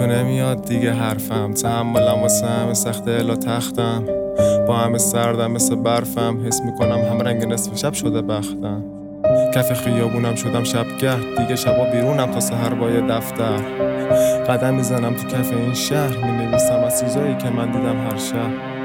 تو نمیاد دیگه حرفم، تحملم واسه همه سخته الا تختم، با همه سردم مثل برفم، حس میکنم هم رنگ نصف شب شده بختم. کف خیابونم شدم شبگرد، دیگه شبا بیرونم تا سحر با یه دفتر. قدم میزنم تو کف این شهر، مینویسم از چیزایی که من دیدم هر شب.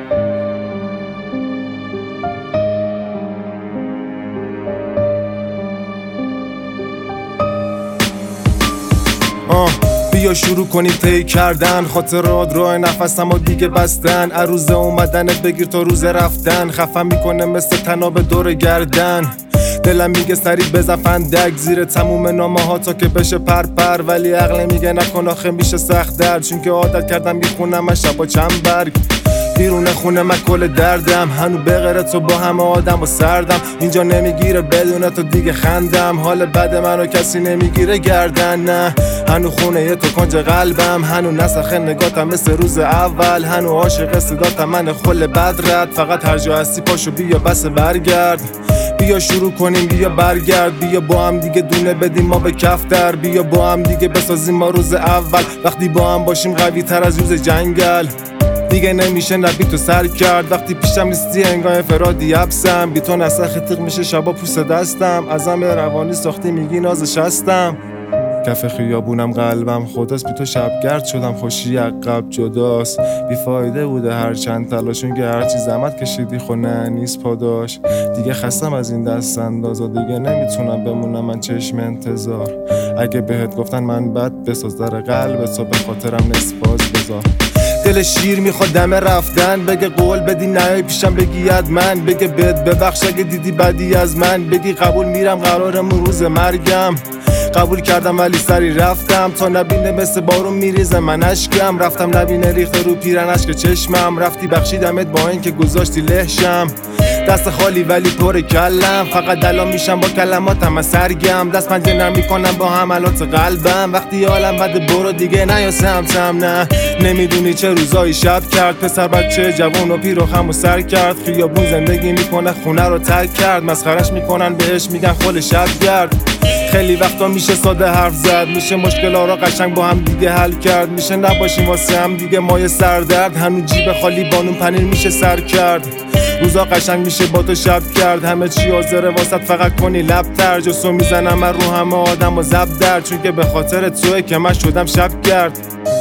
بیا شروع کنیم طی کردن، خاطرات راه نفسم و دیگه بستن. عروض اومدنت بگیر تا روز رفتن، خفم میکنه مثل تناب دور گردن. دلم میگه سریع بزن فندک زیر تموم نامه ها تا که بشه پر، ولی عقل میگه نکن آخه میشه سخت درد، چون که عادت کردم میخونم من شبا چند برگ. بیرون خونه من کل دردم، هنو بغیر تو با همه آدم و سردم. اینجا نمیگیره بدون تو دیگه خندم، حال بد منو کسی نمیگیره گردن. نه هنو خونه یه تو کنج قلبم، هنو نسخه نگاتم مثل روز اول، هنو عاشق صداتم من خل بدرد. فقط هر جا هستی پاشو بیا بس برگرد، بیا شروع کنیم بیا برگرد، بیا با هم دیگه دونه بدیم ما به کفتر، بیا با هم دیگه بسازیم ما روز اول، وقتی با هم باشیم قوی تر از روز جنگل. دیگه نمیشه نبی تو سر کرد، وقتی پیشم نیستی انگاه انفرادی حبسم، بی تو نسخ تیغ میشه شبا پوست دستم، ازم روانی ساختی میگی نازش هستم. کف خیابونم قلبم خداست، بی تو شبگرد شدم خوشی عقب جداست. بیفایده بوده هر چند تلاشون که هرچی زحمت کشیدی خونه نیست پاداش. دیگه خستم از این دست انداز و دیگه نمیتونم بمونم من چشم انتظار. اگه بهت گفتن من بد بساز در قلب تو به خاطرم نسباز بذار. دل شیر میخواد دم رفتن، بگه قول بدی نه پیشم بگی من، بگه بد ببخش اگه دیدی بدی از من، بگی قبول میرم قرارمون روز مرگم. قبول کردم ولی سری رفتم تا نبینه مثل بارون میریزه من اشکم، رفتم نبینه ریخته رو پیرن اشک چشمم، رفتی بخشیدمت با این که گذاشتی لهشم. دست خالی ولی پر کلم، فقط دلا میشم با کلماتم من سرگم، دست پنجه نرم میکنم با حملات قلبم. وقتی حالم بده برو دیگه نیا سمتم، نه نمیدونی چه روزایی شب کرد، پسر بچه جوان و پیر و خم و سر کرد، خیابون زندگی میکنه خونه رو ترک کرد، مسخرش میکنن بهش میگن خل شبگرد. خیلی وقتا میشه ساده حرف زد، میشه مشکلا رو قشنگ با هم دیگه حل کرد، میشه نباشیم واسه هم دیگه مایه سردرد، همون جیب خالی بانون پنیر میشه سر کرد. روزا قشنگ میشه با تو شب کرد، همه چی حاضره واسط فقط کنی لب تر، جسو میزنم من رو همه آدم و زب در، چون که به خاطر توه که من شدم شب کرد.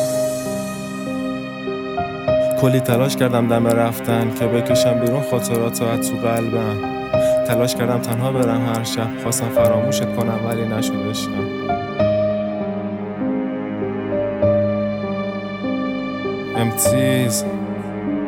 کلی تلاش کردم دم رفتن که بکشم بیرون خاطرات تو قلبم، تلاش کردم تنها برم هر شب، خواستم فراموشت کنم ولی نشد عشقم. امتیز